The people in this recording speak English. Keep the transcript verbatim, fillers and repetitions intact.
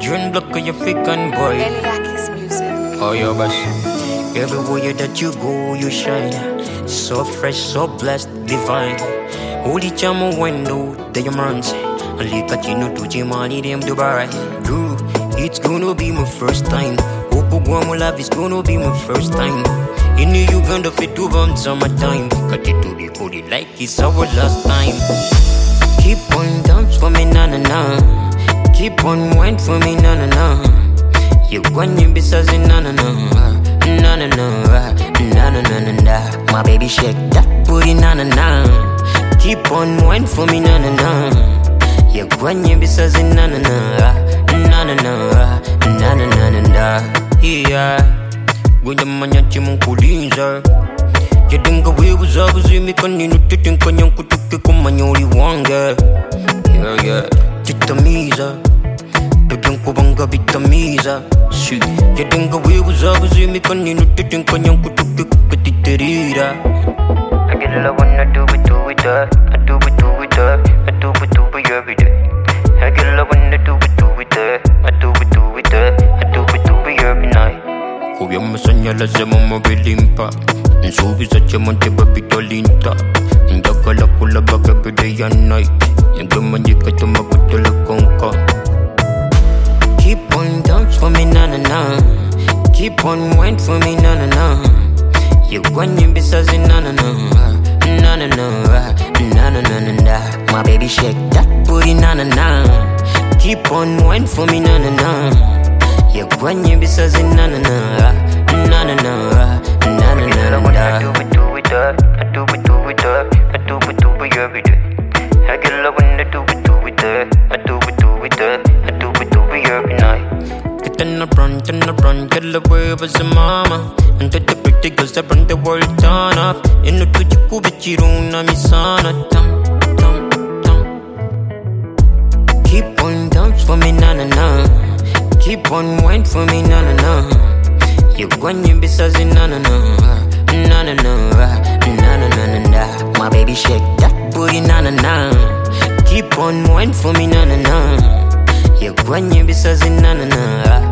Dream block of your fican boy. Eliakis music. Oh, yo, boss. Everywhere that you go, you shine. So fresh, so blessed, divine. Holy chamo window, the yamans. Ali kachino to Jimani, them Dubai. Ooh, it's gonna be my first time. Hope Guamo love is gonna be my first time. In Uganda, fit two bombs on my time. Cut it to the body like it's our last time. Keep on dance for me, na na na. Keep on wine for me, na na na. You want you be sassy, na na na. Na na na, na na na na na. My baby shake that booty, na na na. Keep on wine for me, na na na. You want you be sassy, na na na. Na na na, na na na na na. Yeah. Guya manyachi munkulinza. Yedinga wewe zabu zimi kaninu titinka nyanku tuke kumanyori wanga. Yeah yeah. Titamiza. Tudinko banga vitamiza. Si. Yedinga wewe zabu zimi kaninu titinka nyanku tuke kukatitirira. I get love when I do it, do it, uh. I do it, do it, uh. I do it, do it every day. I get love when I do it, do it, uh. I do it, do it, uh. I do it, do it every night. Kubyama sanyala zema mabilimpa. Nsubi za chemonte babitolinta. Ndakala kula baga every day and night. Yangama njika tumakutula konka. Keep on dance for me, na na na. Keep on wine for me, na na na. You want you be sassy, na na na. Na na na, na na na na na. My baby shake that booty, na na na. Keep on wine for me, na na na. You want you be sassy, na na na. Na na na, na na na na. I do it, do it, uh. I do it, do it, uh. I do it, do it every day. I get love when I do it, do it, uh. I do it, do it, uh. I do it, do it every night. Get in the front, in the front, get away with the mama. And the pretty girls that bring the world turn up. In the tuji kubichiruna misana tam tam tam. Keep on dance for me, na na na. Keep on wine for me, na na na. You want you be sassy, na na na. Na na na, na na na na na. My baby shake that booty, na na na. Keep on wine for me, na na na. You want you be sassy, na na na.